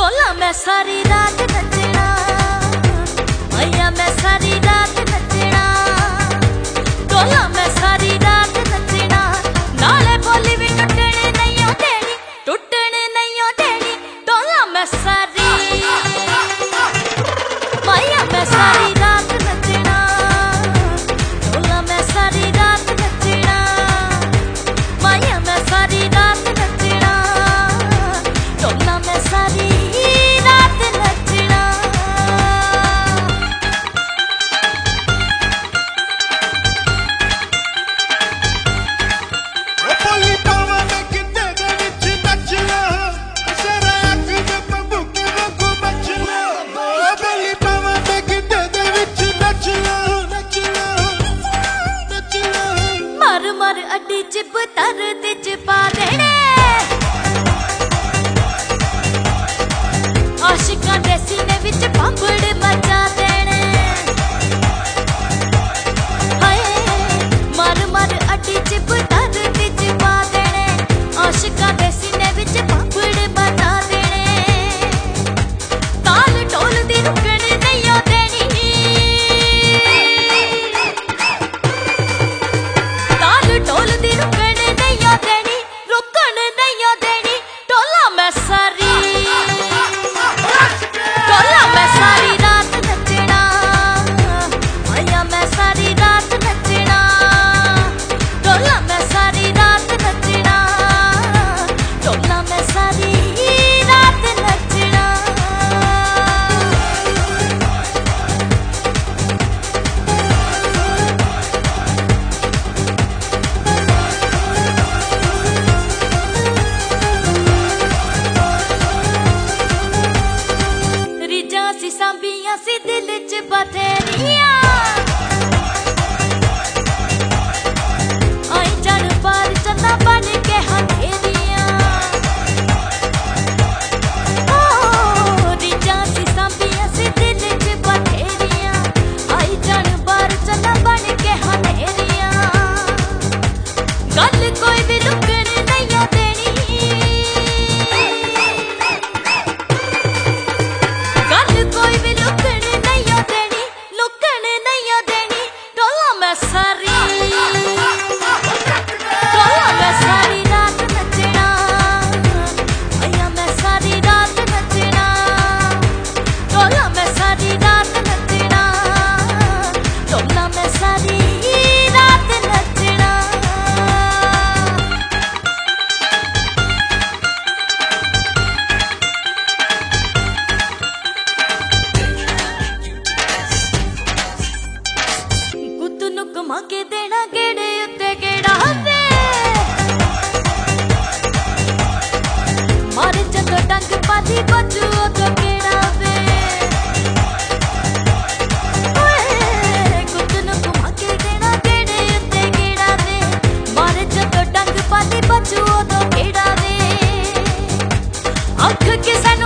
डोला मैं सारी रात नचना, मैया मैं सारी रात नचना, डोला मैं सारी रात नचना, नाले बोली भी टुटने नहीं देनी, टुटने नहीं देनी, डोला मैं सारी, मैया मैं सारी रात नचना, डोला मैं सारी रात नचना, मैया मैं सारी रात नचना, डोला मैं सारी रात नचना। बोली पावा मैं किते दे विच नचना, शरा अख दे पब्बू के वांगू बचना, बोली पावा मैं किते दे विच नचना, नचना नचना, मर मर अड्डी चिप तर दिच पा देने, आशिकां दे सीने विच भंबड़ मचा देने, हाय मर मर अड्डी चिप तर दिच पा देने, आशिकां दे सीने विच भंबड़ मचा देने, ताल ढोल दी रुकण नहीं देनी, ताल ढोल दी रुकण नहीं देनी, रुकण नहीं देनी, डोला मैं सारी, डोला मैं सारी रात नचना, मैया मैं सारी रात नचना, डोला मैं सारी रात नचना, डोला मैं सारी रात नचना। रिजा सी सांबियां सी दिल च बथेरियां, आई जन पार चंदा बन के हथेरियां, ओ रिजा सी सांबियां सी दिल च बथेरियां, आई जन पार चंदा बन के हथेरियां, गल कोई भी लुकण नहीं देनी, गल कोई भी लुकण नहीं देनी, लुकण नहीं देनी, डोला मैं सारी, डोला मैं सारी रात नचना, मैया मैं सारी रात नचना, डोला मैं सारी रात नचना, डोला मैं सारी रात नचना। गुੱਤ ਨੂੰ ਘੁਮਾ ਕੇ ਦੇਣਾ ਗੇੜੇ ਉੱਤੇ ਗੇੜਾ ਵੇ, ਮਾਰੇ ਜਦੋਂ ਡੰਗ ਪਾਦੀ ਬੱਜੂ ਉਦੋਂ ਕਿਹੜਾ ਵੇ, ਓਏ ਗੁੱਤ ਨੂੰ ਘੁਮਾ ਕੇ ਦੇਣਾ ਗੇੜੇ ਉੱਤੇ ਗੇੜਾ ਵੇ, ਮਾਰੇ ਜਦੋਂ ਡੰਗ ਪਾਦੀ ਬੱਜੂ ਉਦੋਂ ਕਿਹੜਾ ਵੇ, ਅੱਖ ਕੇ